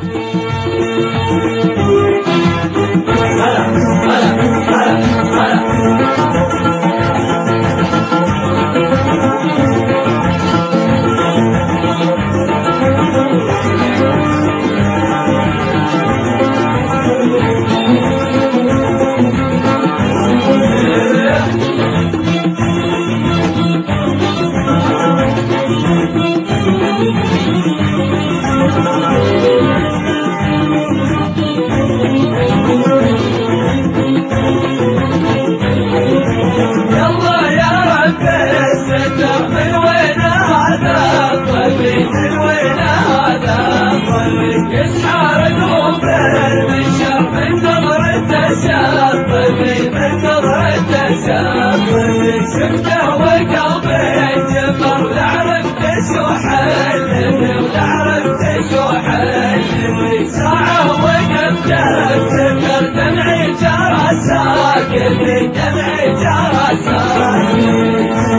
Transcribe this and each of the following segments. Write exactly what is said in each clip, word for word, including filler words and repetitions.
شفته وقلبي جبر ولا عرفت شو حلمي ولا عرفت شو حلمي ساعة وقفت افتكر دمعي جرى ساكت دمعي جرى ساكت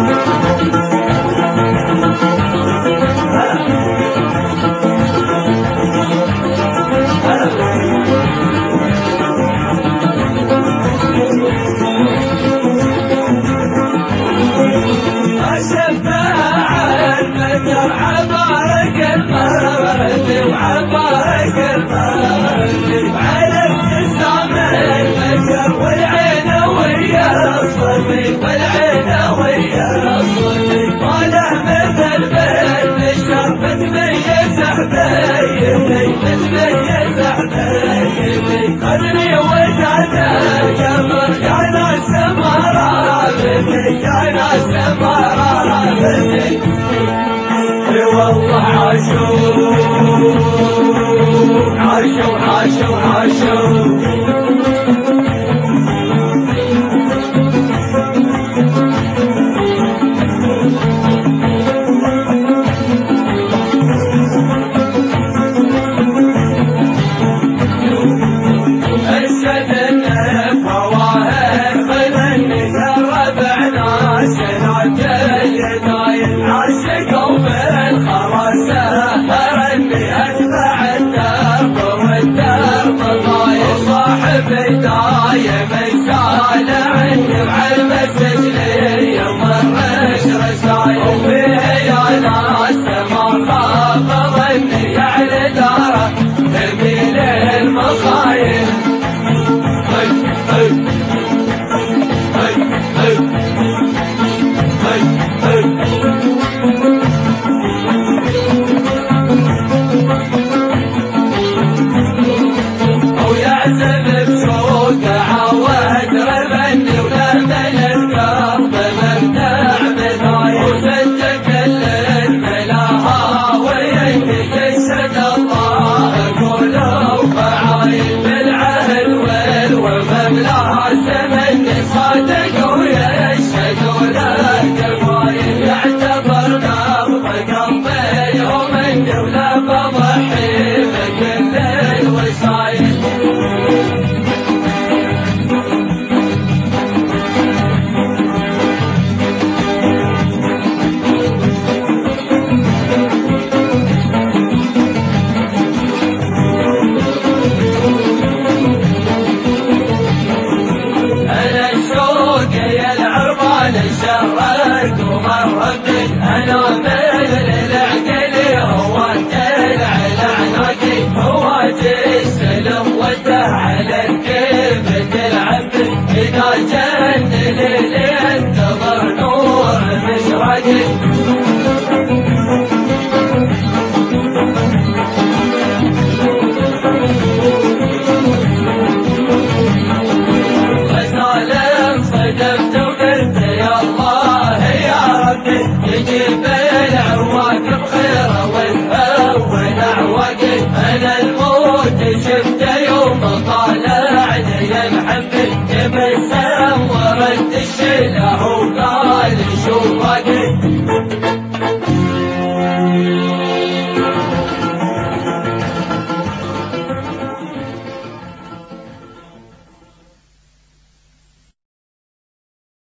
قدري وزاد القمر يا ناس مرابتي يا ناس مرابتي والله عاشوا عاشوا عاشوا عاشوا بداية من سال عني وعلمت رجلي ومرش رسايل وفيها يا ناس ما خاف ظني على داره ترميل المخايل هي هي هي هي هي هي شرك ومرتك انا مثل العقل هو الدلع لعناكي هو تسلم وده على الكيف تلعب اذا جن ليلي انتظر نور مشرقي يجيب العواقب